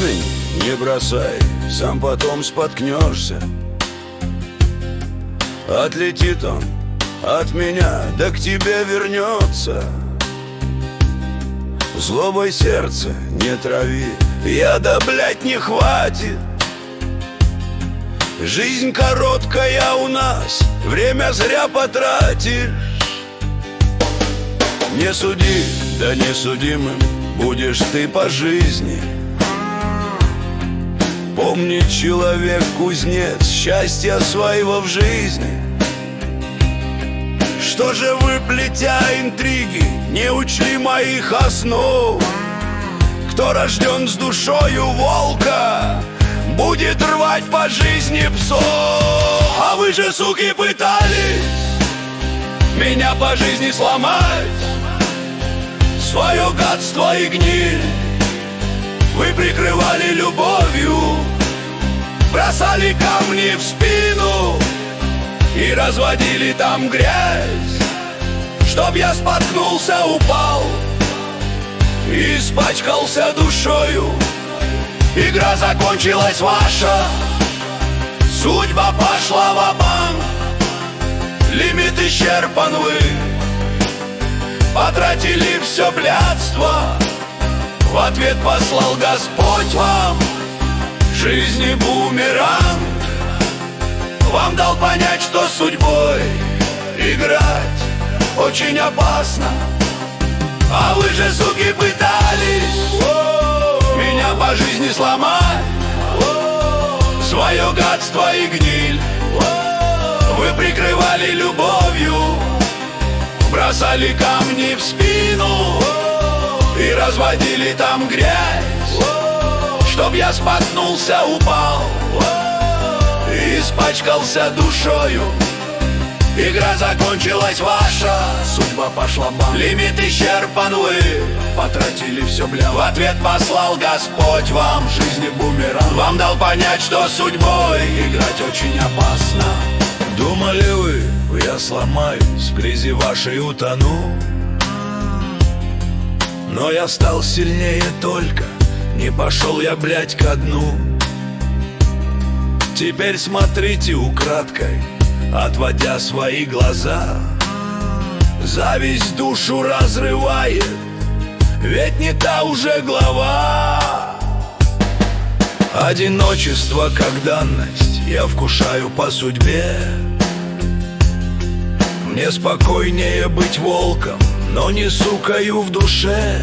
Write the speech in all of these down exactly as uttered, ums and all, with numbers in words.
Парень, не бросай, сам потом споткнешься. Отлетит он от меня, да к тебе вернется. Злобой сердце не трави, яда, блядь, не хватит. Жизнь короткая у нас, время зря потратишь. Не суди, да не судимым будешь ты по жизни. Помни, человек кузнец счастья своего в жизни. Что же вы, плетя интриги, не учли моих основ? Кто рожден с душою волка, будет рвать по жизни псов. А вы же, суки, пытались меня по жизни сломать. Свое гадство и гниль вы прикрывали любовью, бросали камни в спину и разводили там грязь. Чтоб я споткнулся, упал и испачкался душою. Игра закончилась ваша, судьба пошла ва-банк. Лимит исчерпан, вы потратили все блядство. В ответ послал Господь вам в жизни бумеранг. Вам дал понять, что судьбой играть очень опасно. А вы же, суки, пытались меня по жизни сломать. Свое гадство и гниль вы прикрывали любовью, бросали камни в спину и разводили там грязь. Чтоб я споткнулся, упал и испачкался душою. Игра закончилась ваша, судьба пошла бам. Лимит исчерпан, вы потратили все бля. В ответ послал Господь вам в жизни бумеранг. Вам дал понять, что судьбой играть очень опасно. Думали вы, я сломаюсь, в грязи вашей утону. Но я стал сильнее только, не пошел я, блядь, ко дну. Теперь смотрите украдкой, отводя свои глаза. Зависть душу разрывает, ведь не та уже глава. Одиночество как данность я вкушаю по судьбе. Мне спокойнее быть волком, но не сукаю в душе.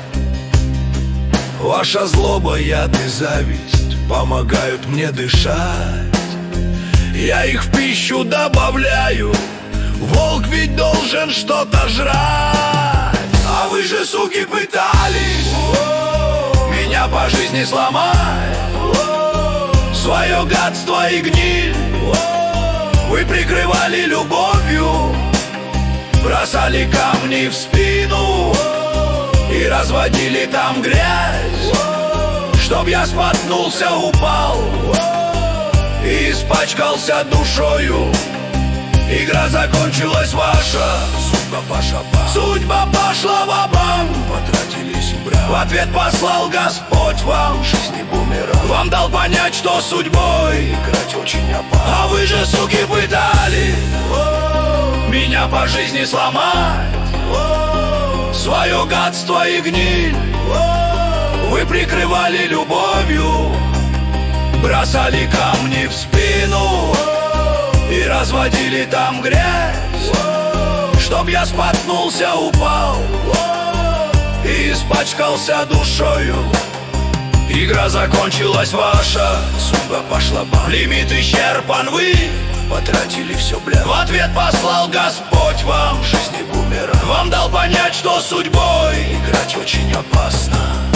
Ваша злоба, яд и зависть помогают мне дышать. Я их в пищу добавляю, волк ведь должен что-то жрать. А вы же, суки, пытались меня по жизни сломать. Свое гадство и гниль вы прикрывали любовью, бросали камни в спину и разводили там грязь. Чтоб я споткнулся, упал и испачкался душою. Игра закончилась ваша, судьба пошла бам. Судьба пошла ва-банк, потратились брат. В ответ послал Господь вам в жизни бумеранг. Вам дал понять, что судьбой играть очень опасно. А вы же, суки, пытались меня по жизни сломать. Свое гадство и гниль вы прикрывали любовью, бросали камни в спину и разводили там грязь. Чтоб я споткнулся, упал и испачкался душою. Игра закончилась ваша, судьба пошла бам. Лимит исчерпан, вы потратили все бля. В ответ послал Господь вам в жизни бумеранг. Вам дал понять, что судьбой играть очень опасно.